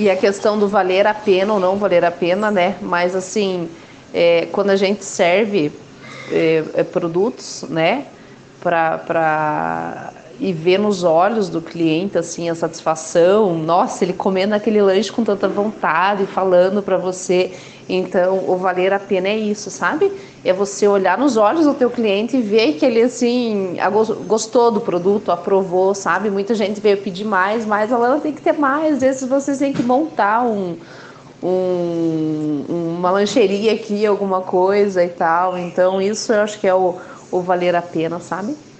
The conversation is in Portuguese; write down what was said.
E a questão do valer a pena ou não valer a pena, né? Mas assim, quando a gente serve produtos, né? E ver nos olhos do cliente assim a satisfação, nossa, ele comendo aquele lanche com tanta vontade, falando para você. Então, o valer a pena é isso, sabe? É você olhar nos olhos do teu cliente e ver que ele assim gostou do produto, aprovou, sabe? Muita gente veio pedir mais, mas ela tem que ter mais. Às vezes vocês têm que montar uma lancheria aqui, alguma coisa e tal. Então, isso eu acho que é o valer a pena, sabe?